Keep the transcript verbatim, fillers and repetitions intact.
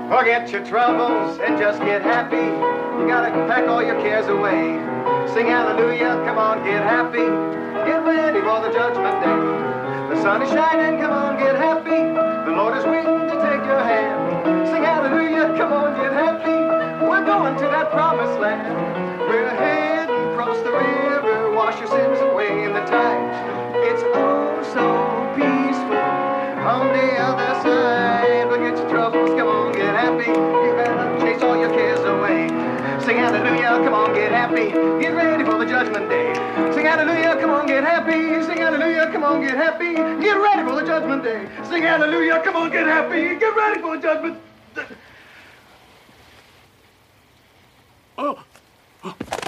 Forget your troubles and just get happy. You gotta pack all your cares away. Sing hallelujah, come on, get happy. Get ready for the judgment day. The sun is shining, come on, get happy. The Lord is waiting to take your hand. Sing hallelujah, come on, get happy. We're going to that promised land. We're heading across the river, wash your sins away in the tide. It's oh so peaceful on the other side. Forget your troubles, come on, get happy. You better chase all your cares away. Sing hallelujah, come on, get happy. Get ready for the judgment day. Sing hallelujah, come on, get happy. Sing hallelujah, come on, get happy. Get ready for the judgment day. Sing hallelujah, come on, get happy. Get ready for the judgment day. Oh. Oh.